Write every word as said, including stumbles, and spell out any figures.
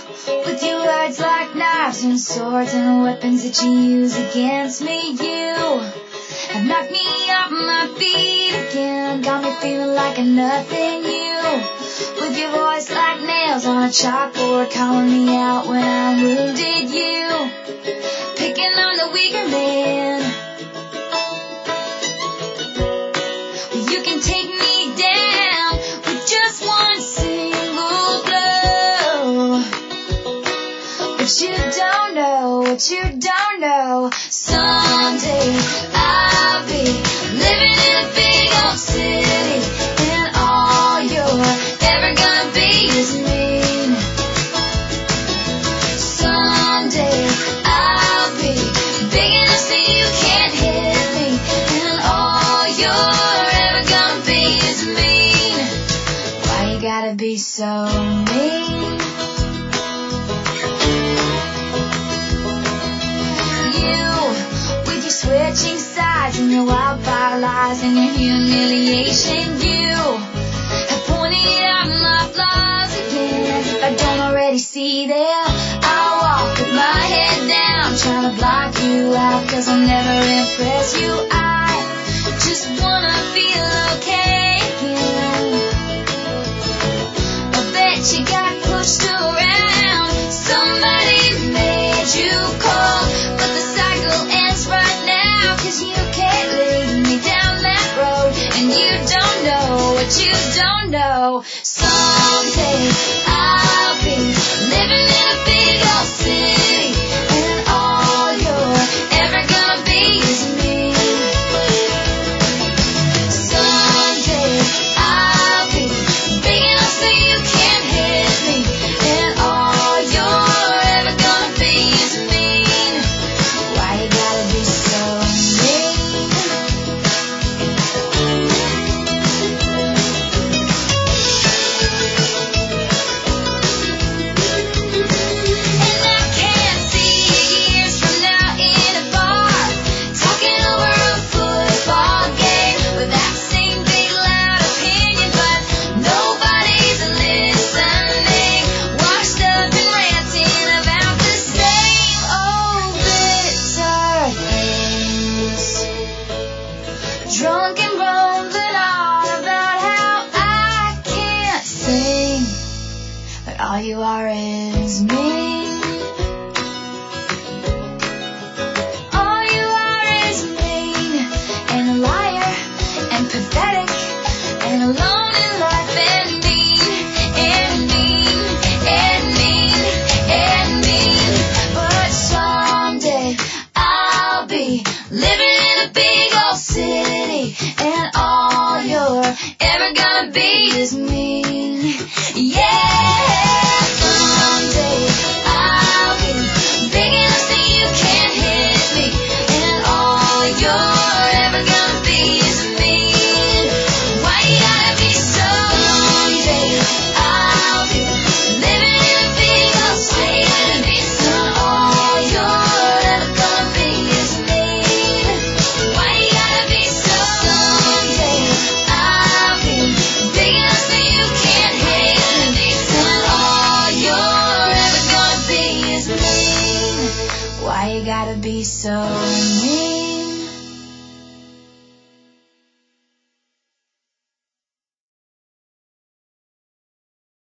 with your words like knives and swords and weapons that you use against me. You have knocked me off my feet again, got me feeling like a nothing. You, with your voice like nails on a chalkboard, calling me out when I'm wounded. You, picking on the weaker man. You can take me down with just one single blow. But you don't know, what you don't know. Someday I'll be living in a big old city, and all you're ever gonna be is mean. Someday I'll be big enough so you can't hit me, and all you're ever gonna be is mean. Why you gotta be so mean? Switching sides and your wildfire lies and your humiliation. You have pointed out my flaws again, as if I don't already see them. I walk with my head down, trying to block you out, cause I'll never impress you. I just wanna feel okay again. I bet you got pushed around, somebody made you cold, but the cycle ends right now, cause you can't lead me down that road, and you don't know what you don't know. Someday I'll be living in a big old city, and all you're ever gonna be is me. Someday I'll be big enough so you can't hit me, and all you're ever gonna be is mean. Why you gotta be so mean? And I can't see you years from now in a bar, talking over a football game with that same big loud opinion, but nobody's listening, washed up and ranting about the same old bitter things, drunk and rumbling on about how I can't sing, but all you are is mean. All you are is mean, and a liar, and pathetic, and alone in life, and mean, and mean, and mean, and mean. But someday I'll be living in a big old city, and all you're ever gonna be is mean. Yeah. Someday I'll be big enough so you can't hit me, and all you're ever gonna be is mean. Why you gotta be so mean? I'll be living in a big old city, and all you're ever gonna be is mean. Why you gotta be so mean? I'll be big enough so you can't hate me, and all you're ever gonna be is mean. Why you gotta be so mean?